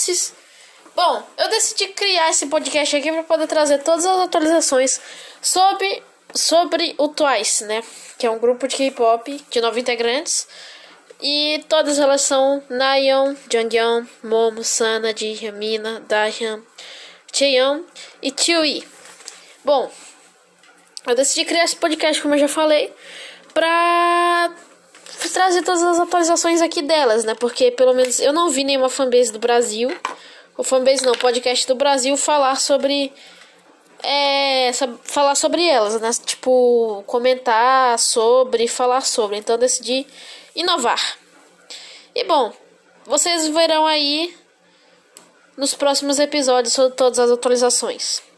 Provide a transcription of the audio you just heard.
Faces. Bom, eu decidi criar esse podcast aqui para poder trazer todas as atualizações sobre o Twice, né? Que é um grupo de K-pop de 9 integrantes. E todas elas são Nayeon, Jonghyun, Momo, Sana, Jihyo, Mina, Dahyun, Chaeyoung e Chewie. Bom, eu decidi criar esse podcast, como eu já falei, pra trazer todas as atualizações aqui delas, né? Porque pelo menos eu não vi nenhuma fanbase do Brasil, podcast do Brasil falar sobre elas, né? Tipo, comentar sobre, falar sobre. Então eu decidi inovar. E bom, vocês verão aí nos próximos episódios sobre todas as atualizações.